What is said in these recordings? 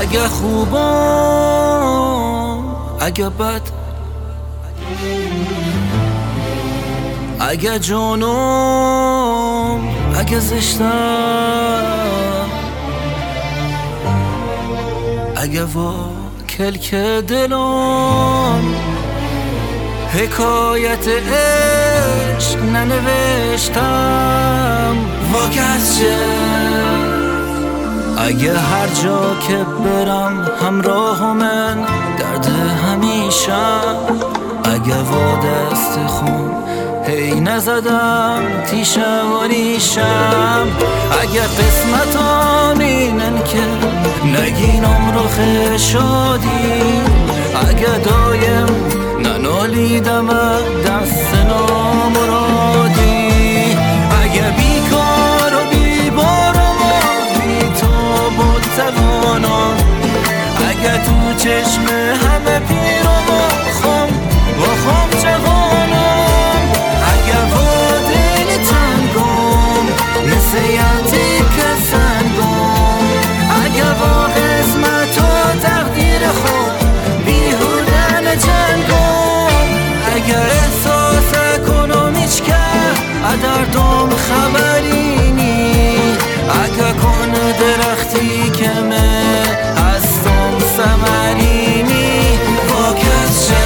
اگه خوبم اگه بد، اگه جانم اگه زشتم، اگه واکل که دلم حکایت عشق ننوشتم. واکس چه اگه هر جا که برم همراه من درد همیشم، اگه وا دست خون هی نزدم تیشه و ریشم، اگه قسمتام اینن که نگینم رخ شادی، اگه دایم ننالیدم دست نامرادی، اگه بیکار و بیبارم و بیتاب و توانم، اگه تو چشم همه پیرم و خم جوانم، اگه با دل تنگم مثل یتی که سنگم، اگه با قسمت و تقدیر خود بیهودن جنگم، اگه احساس کنم هیچ که دردم خبری نی، اگه کنه درختی که من هستم ثمری نی. واکس چه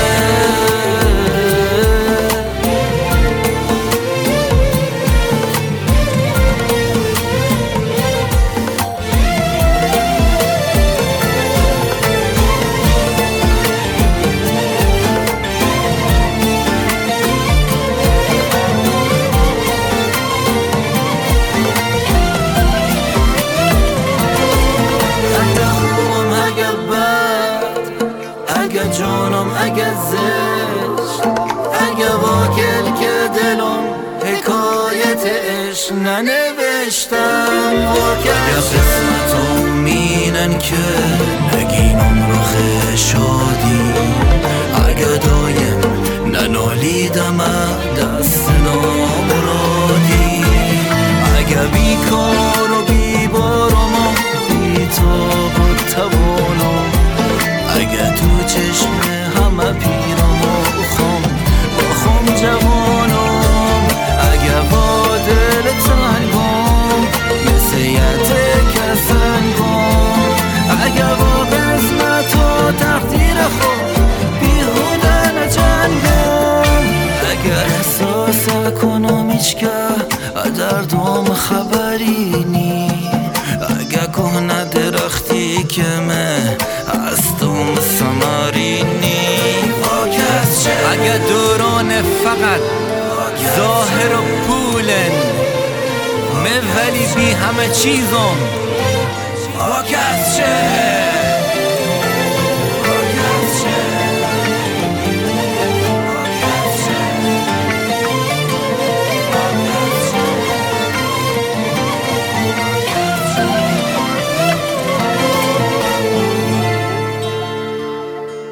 اگه جانم اگه زشت، اگه واکل که دلم حکایت عشق ننوشتم. اگه قسمتم مینن که نگینم رخ شادی، اگه دایم ننالیدم دست نامرادی، اگه بیکار و بیبارم و بیتاب و توانم، اگه تو چشم همه پیرم و خم جوانم، اگه با دل تنگم مثل یته که سنگم، اگه با قسمت و تقدیر خود بیهودن جنگم، اگه احساس کنم هیچ که دردم خبری نی، اگه کنه درختی که من هستم ثمری نی. واکس چه اگه دوران فقط ظاهر و پولن من ولی بی همه چیزم. واکس چه